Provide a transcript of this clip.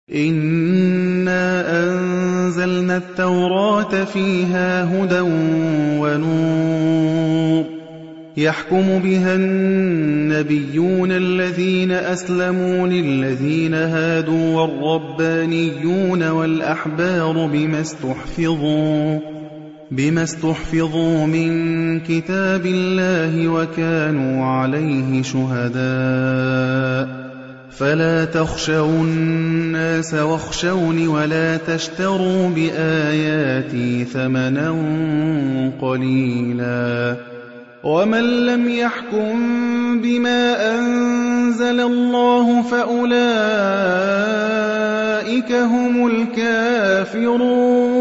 إِنَّا أَنزَلْنَا التَّوْرَاةَ فِيهَا هُدًى وَنُورٌ يَحْكُمُ بِهَا النَّبِيُّونَ الَّذِينَ أَسْلَمُوا لِلَّذِينَ هَادُوا وَالرَّبَّانِيُّونَ وَالْأَحْبَارُ بِمَا اسْتُحْفِظُوا مِن كِتَابِ اللَّهِ وَكَانُوا عَلَيْهِ شُهَدَاءَ ۚ فَلَا تَخْشَوُا النَّاسَ وَاخْشَوْنِ وَلَا تَشْتَرُوا بِآيَاتِي ثَمَنًا قَلِيلًا ۚ وَمَن لَّمْ يَحْكُم بِمَا أَنزَلَ اللَّهُ فَأُولَٰئِكَ هُمُ الْكَافِرُونَ